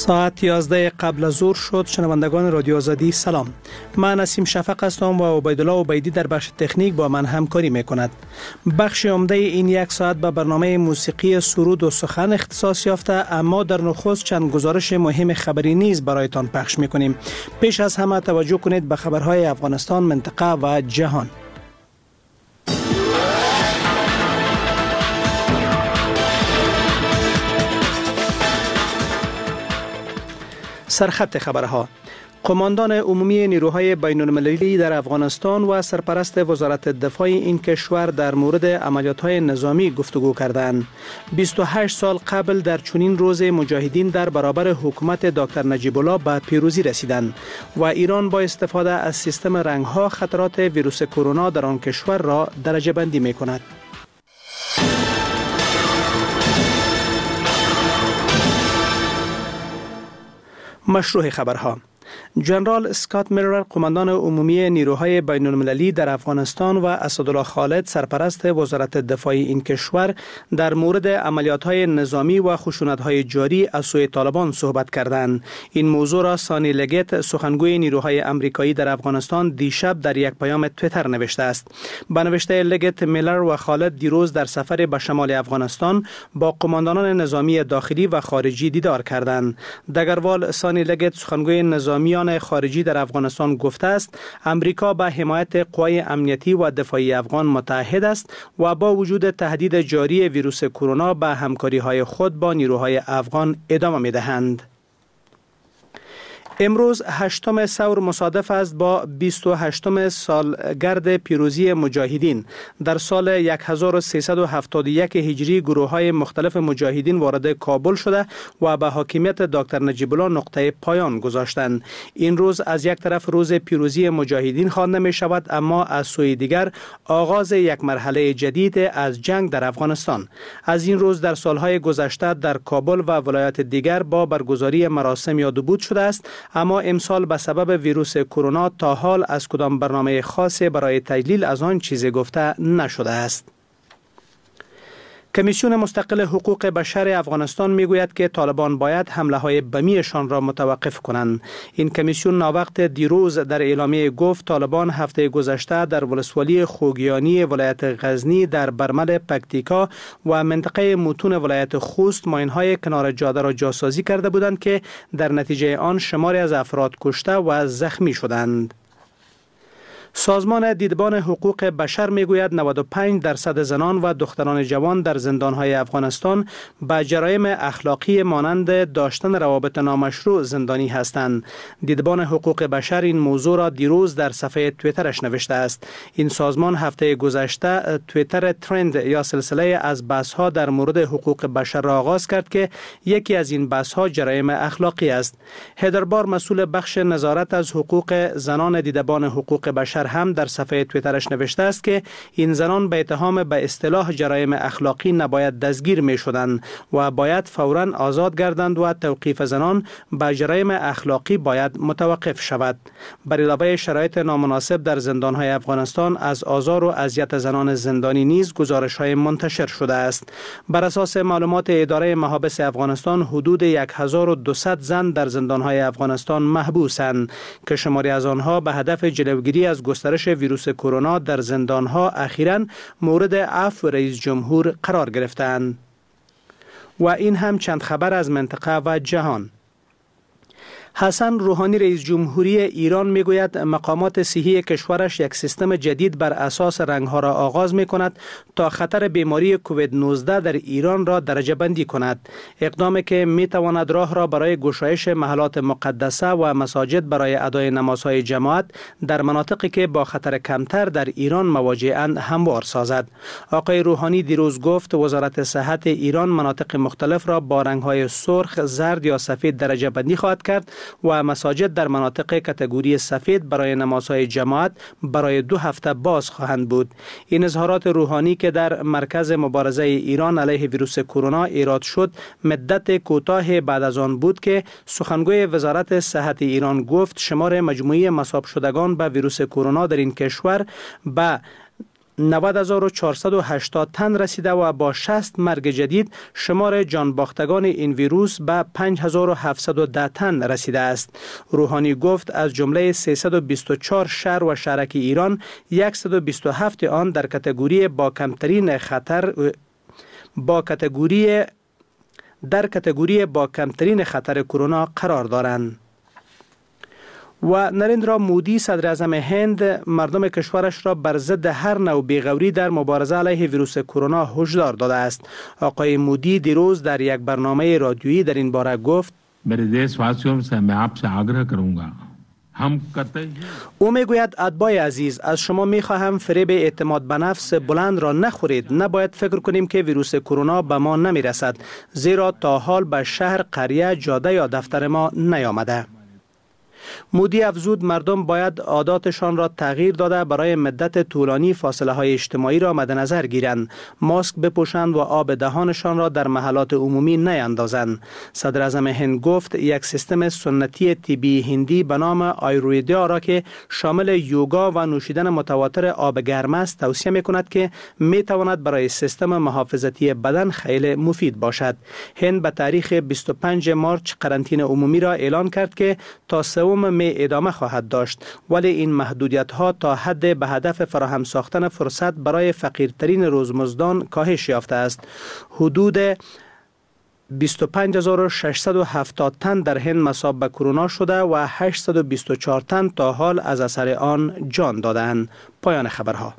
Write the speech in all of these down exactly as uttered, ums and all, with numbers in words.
ساعت یازده قبل از ظهر شد. شنوندگان رادیو آزادی سلام. من نسیم شفق هستم و عبیدالله عبیدی در بخش تکنیک با من همکاری میکند. بخش عمده این یک ساعت به برنامه موسیقی سرود و سخن اختصاص یافته، اما در نخست چند گزارش مهم خبری نیز برایتان پخش میکنیم. پیش از همه توجه کنید به خبرهای افغانستان، منطقه و جهان. سرخط خبرها: قماندان عمومی نیروهای بین المللی در افغانستان و سرپرست وزارت دفاع این کشور در مورد عملیات‌های نظامی گفتگو کردند. بیست و هشت سال قبل در چنین روز مجاهدین در برابر حکومت دکتر نجیب الله به پیروزی رسیدند و ایران با استفاده از سیستم رنگ‌ها خطرات ویروس کرونا در آن کشور را درجه بندی می‌کند. مشروع خبرها: جنرال اسکات میلر، قماندان عمومی نیروهای بین المللی در افغانستان، و اسدالله خالد، سرپرست وزارت دفاع این کشور در مورد عملیات‌های نظامی و خشونت‌های جاری از سوی طالبان صحبت کردند. این موضوع را سانی لگت، سخنگوی نیروهای آمریکایی در افغانستان، دیشب در یک پیام توییتر نوشته است. با نوشته لگت، میلر و خالد دیروز در سفر به شمال افغانستان با قماندانان نظامی داخلی و خارجی دیدار کردند. دگروال سانی لگت، سخنگوی نظامیان خارجی در افغانستان، گفته است امریکا به حمایت قوای امنیتی و دفاعی افغان متحد است و با وجود تهدید جاری ویروس کرونا به همکاری‌های خود با نیروهای افغان ادامه می‌دهند. امروز هشتم ثور مصادف است با بیست و هشتم سالگرد پیروزی مجاهدین. در سال هزار و سیصد و هفتاد و یک هجری گروه‌های مختلف مجاهدین وارد کابل شده و به حاکمیت دکتر نجیب الله نقطه پایان گذاشتند. این روز از یک طرف روز پیروزی مجاهدین خوانده می شود، اما از سوی دیگر آغاز یک مرحله جدید از جنگ در افغانستان. از این روز در سالهای گذشته در کابل و ولایات دیگر با برگزاری مراسم یاد و بود شده است، اما امسال به سبب ویروس کرونا تا حال از کدام برنامه خاصی برای تجلیل از آن چیزی گفته نشده است. کمیسیون مستقل حقوق بشر افغانستان میگوید که طالبان باید حمله های بمیشان را متوقف کنند. این کمیسیون ناوقت دیروز در اعلامیه گفت طالبان هفته گذشته در ولسوالی خوگیانی ولایت غزنی، در برمل پکتیکا و منطقه متون ولایت خوست ماین‌های کنار جاده را جاسازی کرده بودند که در نتیجه آن شماری از افراد کشته و زخمی شدند. سازمان دیدبان حقوق بشر میگوید نود و پنج درصد زنان و دختران جوان در زندانهای افغانستان به جرایم اخلاقی مانند داشتن روابط نامشروع زندانی هستند. دیدبان حقوق بشر این موضوع را دیروز در صفحه توییترش نوشته است. این سازمان هفته گذشته توییتر ترند یا سلسله از بحث‌ها در مورد حقوق بشر را آغاز کرد که یکی از این بحث‌ها جرایم اخلاقی است. هدربار، مسئول بخش نظارت از حقوق زنان دیدبان حقوق بشر، هم در صفحه توییترش نوشته است که این زنان به اتهام به اصطلاح جرایم اخلاقی نباید دستگیر می شدند و باید فوراً آزاد گردند و توقیف زنان به جرایم اخلاقی باید متوقف شود. بر علاوه شرایط نامناسب در زندانهای افغانستان از آزار و اذیت زنان زندانی نیز گزارش‌های منتشر شده است. بر اساس معلومات اداره محابس افغانستان حدود هزار و دویست زن در زندانهای افغانستان محبوسند که شماری از آنها به هدف جلوگیری از گسترش ویروس کرونا در زندانها اخیراً مورد عفو رئیس جمهور قرار گرفتند. و این هم چند خبر از منطقه و جهان. حسن روحانی رئیس جمهوری ایران میگوید مقامات صحی کشورش یک سیستم جدید بر اساس رنگها را آغاز می کند تا خطر بیماری کووید نوزده در ایران را درجه بندی کند. اقدامی که می تواند راه را برای گشایش محلات مقدسه و مساجد برای ادای نمازهای جماعت در مناطقی که با خطر کمتر در ایران مواجه‌اند هموار سازد. آقای روحانی دیروز گفت وزارت صحت ایران مناطق مختلف را با رنگ‌های سرخ، زرد یا سفید درجه بندی خواهد کرد و مساجد در مناطق کاتگوری سفید برای نمازهای جماعت برای دو هفته باز خواهند بود. این اظهارات روحانی که در مرکز مبارزه ایران علیه ویروس کرونا ایراد شد مدت کوتاه بعد از آن بود که سخنگوی وزارت صحت ایران گفت شمار مجموعی مصاب شدگان به ویروس کرونا در این کشور به نود هزار و چهارصد و هشتاد تن رسیده و با شصت مرگ جدید شمار جان باختگان این ویروس به پنج هزار و هفتصد و ده تن رسیده است. روحانی گفت از جمله سیصد و بیست و چهار شهر و شهرک ایران صد و بیست و هفت آن در کاتگوری با کمترین خطر با کاتگوری در کاتگوری با کمترین خطر کرونا قرار دارند. و نریندرا مودی صدر اعظم هند مردم کشورش را بر ضد هر نوع بیغوری در مبارزه علیه ویروس کرونا هشدار داده است. آقای مودی دیروز در یک برنامه رادیویی در این باره گفت: मेरे देशवासियों से मैं आपसे आग्रह करूंगा او میگوید اتباع عزیز، از شما میخواهم فریب اعتماد به نفس بلند را نخورید. نباید فکر کنیم که ویروس کرونا به ما نمیرسد، زیرا تا حال به شهر، قریه، جاده یا دفتر ما نیامده. مودی افزود مردم باید عاداتشان را تغییر داده برای مدت طولانی فاصله های اجتماعی را مد نظر گیرند، ماسک بپوشند و آب دهانشان را در محلات عمومی نیندازند. صدر اعظم هند گفت یک سیستم سنتی طبی هندی به نام آیورویدا را که شامل یوگا و نوشیدن متواتر آب گرم است توصیه می کند که می تواند برای سیستم محافظتی بدن خیلی مفید باشد. هند به تاریخ بیست و پنجم مارس قرنطینه عمومی را اعلان کرد که تا سوم می ادامه خواهد داشت، ولی این محدودیت ها تا حد به هدف فراهم ساختن فرصت برای فقیرترین روزمزدان کاهش یافته است. حدود بیست و پنج هزار و ششصد و هفتاد تن در هند مصاب به کرونا شده و هشتصد و بیست و چهار تن تا حال از اثر آن جان دادند. پایان خبرها.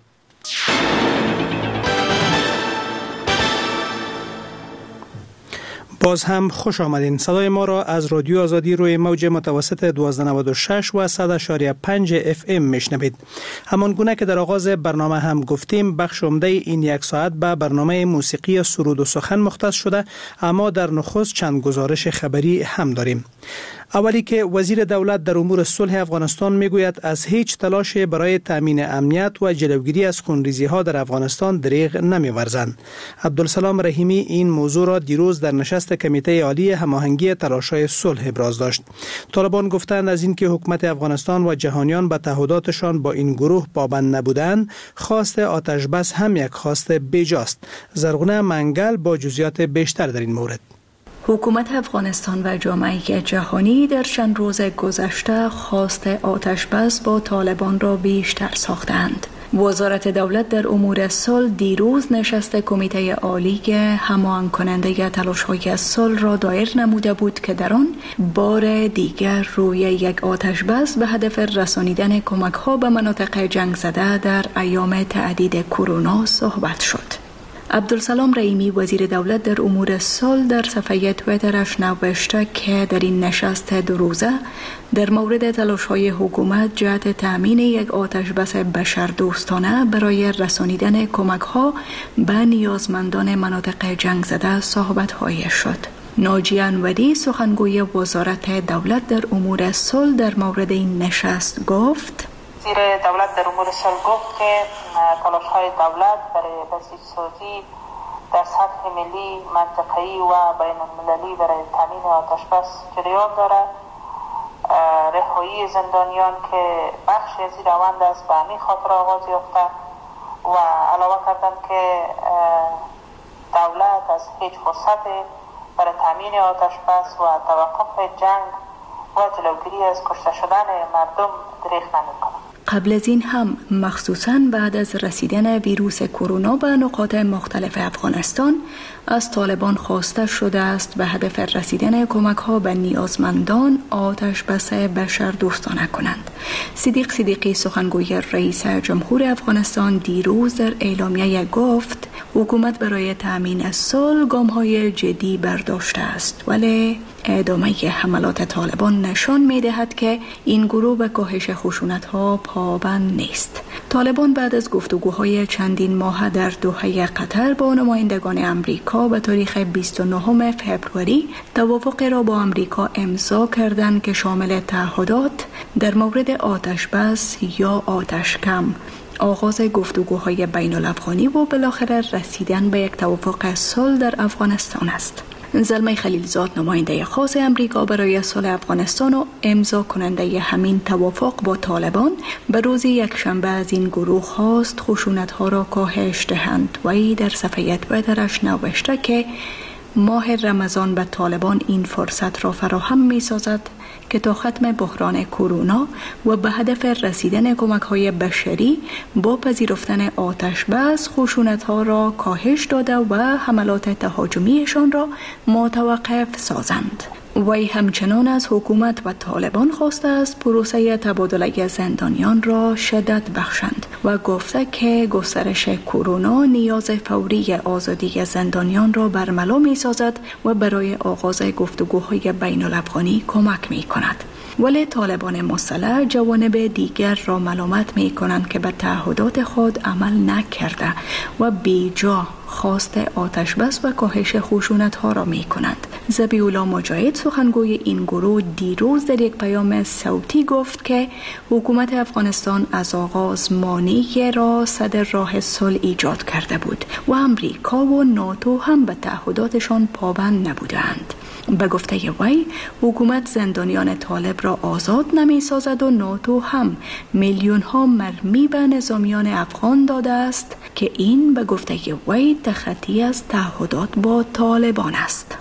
باز هم خوش آمدین. صدای ما را از رادیو آزادی روی موج متوسط دویست و نود و شش و صد و چهار و پنج اف ام میشنوید. همان گونه که در آغاز برنامه هم گفتیم، بخش عمده این یک ساعت به برنامه موسیقی سرود و سخن مختص شده، اما در نخست چند گزارش خبری هم داریم. اولی که وزیر دولت در امور صلح افغانستان میگوید از هیچ تلاش برای تامین امنیت و جلوگیری از خونریزی ها در افغانستان دریغ نمی‌ورزند. عبدالسلام رحیمی این موضوع را دیروز در نشست کمیته عالی هماهنگی تلاش‌های صلح ابراز داشت. طالبان گفتند از اینکه حکومت افغانستان و جهانیان به تعهداتشان با این گروه پابند نبودند، خواست آتش بس هم یک خواست بیجاست. زرغونه منگل با جزئیات بیشتر در این مورد. حکومت افغانستان و جامعه جهانی در چند روز گذشته خواست آتش بس با طالبان را بیشتر ساختند. وزارت دولت در امور صلح دیروز نشست کمیته عالی که هماهنگ کننده تلاش‌های صلح را دایر نموده بود که در آن بار دیگر روی یک آتش بس به هدف رسانیدن کمک‌ها به مناطق جنگ زده در ایام تعدید کرونا صحبت شد. عبدالسلام رحیمی وزیر دولت در امور صلح در صفحه توییترش نوشته که در این نشست دو روزه در مورد تلاش‌های حکومت جهت تأمین یک آتش بس بشردوستانه برای رسانیدن کمک‌ها به نیازمندان مناطق جنگ زده صحبت‌های شد. ناجی انوری سخنگوی وزارت دولت در امور صلح در مورد این نشست گفت: وزیر دولت در امور صلح گفت که تلاش‌های دولت برای بسیج‌سازی در سطح ملی، منطقه‌ای و بین‌المللی برای تامین آتش بس جریان دارد. رهایی زندانیان که بخشی از این روند است به همین خاطر آغاز یافته و علاوه کردند که دولت از هیچ فرصت برای تامین آتش بس و توقف جنگ و جلوگیری از کشته شدن مردم دریغ نمی‌کند. قبل از این هم مخصوصاً بعد از رسیدن ویروس کرونا به نقاط مختلف افغانستان از طالبان خواسته شده است به هدف رسیدن کمک‌ها به نیازمندان آتش بس بشردوستانه کنند. صدیق صدیقی سخنگوی رئیس جمهور افغانستان دیروز در اعلامیه گفت حکومت برای تأمین صلح گام‌های جدی برداشته است، ولی ادامه حملات طالبان نشان می‌دهد که این گروه به کاهش خشونت‌ها پابند نیست. طالبان بعد از گفتگوهای چندین ماه در دوحه قطر با نمایندگان آمریکا به تاریخ بیست و نهم فوریه توافقی را با آمریکا امضا کردند که شامل تعهدات در مورد آتش بس یا آتش کم، آغاز گفتگوهای بین الافغانی و بالاخره رسیدن به یک توافق صلح در افغانستان است. زلمه خلیلزاد نماینده خاص امریکا برای صلح افغانستان و امضا کننده همین توافق با طالبان به روز یکشنبه از این گروه خواست خشونت ها را کاهش دهند و ای در صفحه توییترش نوشته که ماه رمضان به طالبان این فرصت را فراهم می سازد که تا ختم بحران کرونا و به هدف رسیدن کمک های بشری با پذیرفتن آتش بس خشونت ها را کاهش داده و حملات تهاجمیشان را متوقف سازند. وی همچنان از حکومت و طالبان خواسته است پروسه تبادله زندانیان را شدت بخشند و گفته که گسترش کرونا نیاز فوری آزادی زندانیان را برملا می سازد و برای آغاز گفتگوهای بین الافغانی کمک می کند. ولی طالبان مسلح جوانب دیگر را ملامت می کنند که به تعهدات خود عمل نکرده و بیجا خواست آتش بس و کاهش خشونت ها را می کنند. ذبیح‌الله مجاهد سخنگوی این گروه دیروز در یک پیام صوتی گفت که حکومت افغانستان از آغاز مانعی را صدر راه صلح ایجاد کرده بود و امریکا و ناتو هم به تعهداتشان پابند نبودند. به گفته وی حکومت زندانیان طالب را آزاد نمی سازد و ناتو هم میلیون ها مرمی به نظامیان افغان داده است که این به گفته وی تخطی از تعهدات با طالبان است.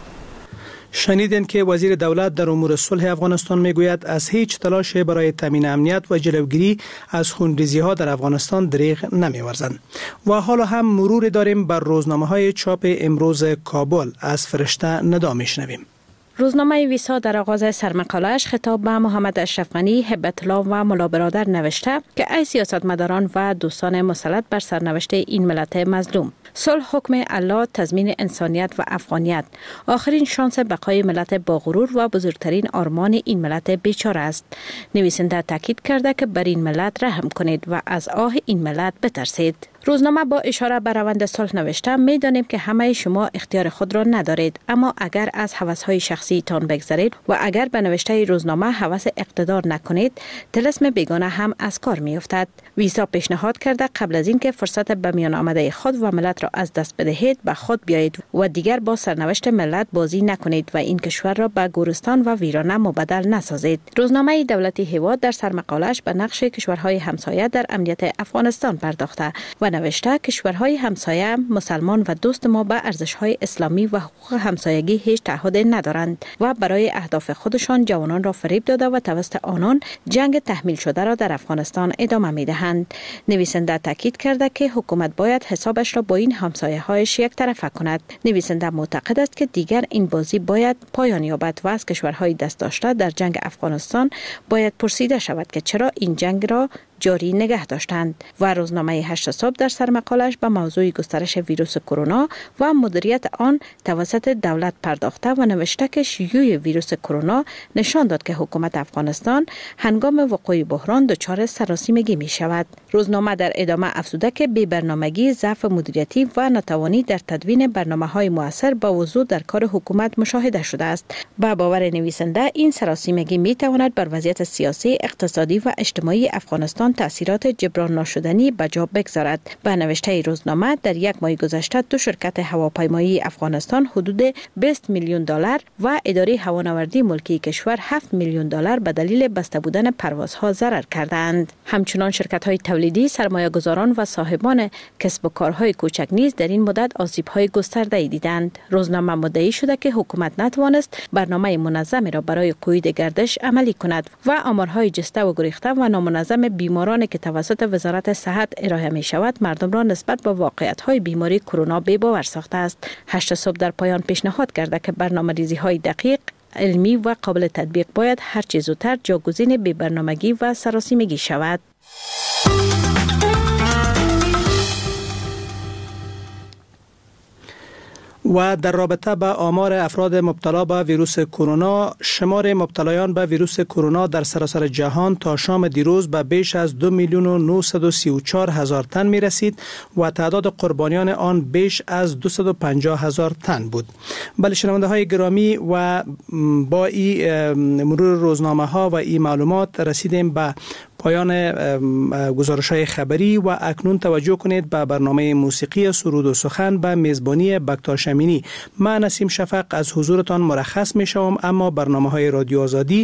شنیدین که وزیر دولت در امور صلح افغانستان میگوید از هیچ تلاشی برای تامین امنیت و جلوگیری از خونریزی ها در افغانستان دریغ نمی‌ورزند. و حالا هم مرور داریم بر روزنامه های چاپ امروز کابل. از فرشته ندا میشنویم. روزنامه ویسا در آغاز سرمقاله‌اش خطاب به محمد اشرف غنی، هبت الله و ملا برادر نوشته که ای سیاستمداران و دوستان مسلط بر سرنوشت این ملت مظلوم، صلح حکم الله، تضمین انسانیت و افغانیت، آخرین شانس بقای ملت با غرور و بزرگترین آرمان این ملت بیچاره است. نویسنده تاکید کرده که بر این ملت رحم کنید و از آه این ملت بترسید. روزنامه با اشاره به روند صلح نوشته می‌دانیم که همه شما اختیار خود را ندارید، اما اگر از هوس‌های شخصی تان بگذرید و اگر به نوشته روزنامه هوس اقتدار نکنید، طلسم بیگانه هم از کار می‌افتد. ویسا پیشنهاد کرده قبل از اینکه فرصت به میان آمده خود و ملت را از دست بدهید به خود بیایید و دیگر با سرنوشت ملت بازی نکنید و این کشور را به گورستان و ویرانه مبدل نسازید. روزنامه دولتی هیواد در سرمقاله‌اش به نقش کشورهای همسایه در امنیت افغانستان پرداخته و نوشته کشورهای همسایه مسلمان و دوست ما به ارزش‌های اسلامی و حقوق همسایگی هیچ تعهد ندارند و برای اهداف خودشان جوانان را فریب داده و توسط آنان جنگ تحمیل شده را در افغانستان ادامه می‌دهند. نویسنده تاکید کرده که حکومت باید حسابش را با این همسایه‌هایش یک طرفه کند. نویسنده معتقد است که دیگر این بازی باید پایان یابد و از کشورهای دست داشته در جنگ افغانستان باید پرسیده شود که چرا این جنگ را جاری نگه داشتند. و روزنامه هشت صبح در سرمقاله‌اش به موضوع گسترش ویروس کرونا و مدیریت آن توسط دولت پرداخته و نوشته که شیوع ویروس کرونا نشان داد که حکومت افغانستان هنگام وقوع بحران دچار سراسیمگی می شود. روزنامه در ادامه افزوده که بی برنامگی، ضعف مدیریتی و ناتوانی در تدوین برنامه‌های مؤثر با وضوح در کار حکومت مشاهده شده است. با باور نویسنده این سراسیمگی می تواند بر وضعیت سیاسی، اقتصادی و اجتماعی افغانستان تأثیرات جبران ناشدنی به جا بگذارد. به نوشته روزنامه در یک ماه گذشته دو شرکت هواپیمایی افغانستان حدود بیست میلیون دلار و اداره هوانوردی ملکی کشور هفت میلیون دلار به دلیل بسته بودن پروازها ضرر کردند. همچنان شرکت‌های تولیدی، سرمایه‌گذاران و صاحبان کسب و کارهای کوچک نیز در این مدت آسیب‌های گسترده‌ای دیدند. روزنامه مدعی شده که حکومت نتوانست برنامه منظمی را برای قید گردش عملی کند و آمارهای جسته و گریخته و نامنظم بیمارانی که توسط وزارت صحت ارائه می شود مردم را نسبت به واقعیت‌های بیماری کرونا بی‌باور ساخته است. هشت صبح در پایان پیشنهاد کرده که برنامه‌ریزی‌های دقیق، علمی و قابل تطبیق باید هر چه زودتر جاگزین بی برنامگی و سراسیمگی شود. و در رابطه با آمار افراد مبتلا به ویروس کرونا، شمار مبتلایان به ویروس کرونا در سراسر جهان تا شام دیروز به بیش از دو میلیون و نهصد و سی و چهار هزار تن می رسید و تعداد قربانیان آن بیش از دویست و پنجاه هزار تن بود. بله شنونده های گرامی، و با این مرور روزنامه ها و این معلومات رسیدیم به پایان گزارش های خبری و اکنون توجه کنید به برنامه موسیقی سرود و سخن به میزبانی بکتار شمینی. من نسیم شفق از حضورتان مرخص می شوم، اما برنامه های رادیو آزادی